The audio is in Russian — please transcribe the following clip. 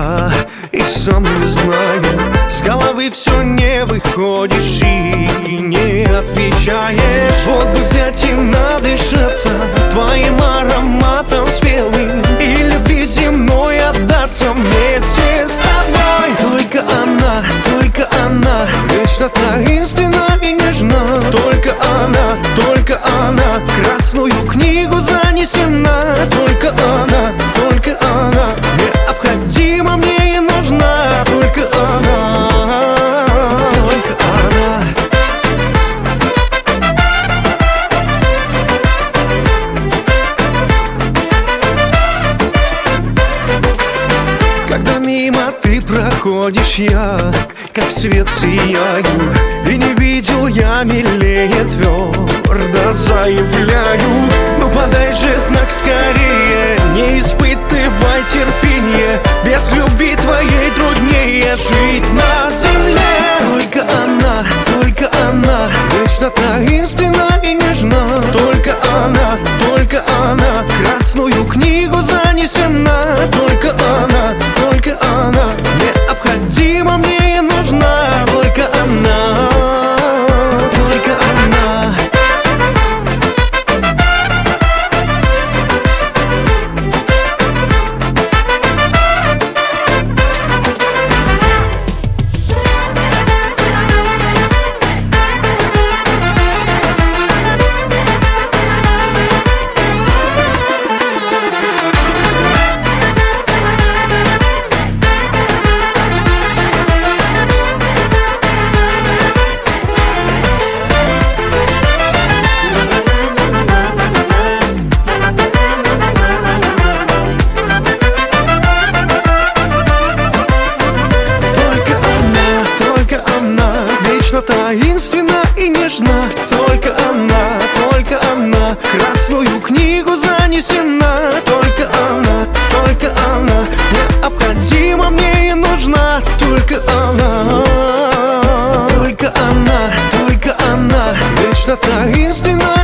я и сам не знаю. С головы все не выходишь и не отвечаешь. Вот бы взять и надышаться твоим ароматом спелым, и любви земной отдаться вместе с тобой. Только она, вечно таинственна и нежна. Только она, красную книгу занесена. Только она необходима мне и нужна. Только она. Когда мимо ты проходишь, я как свет сияю, и не видел я милее, твердо заявляю. Ну подай же знак скорее, не испытывай терпение, без любви твоей труднее жить на земле. Только она, вечно таинственна и нежна. Только она, красную книгу занесена. Только она необходима мне и нужна. Только она. Таинственна и нежна. Только она, красную книгу занесена. Только она необходима мне и нужна. Только она, вечно таинственна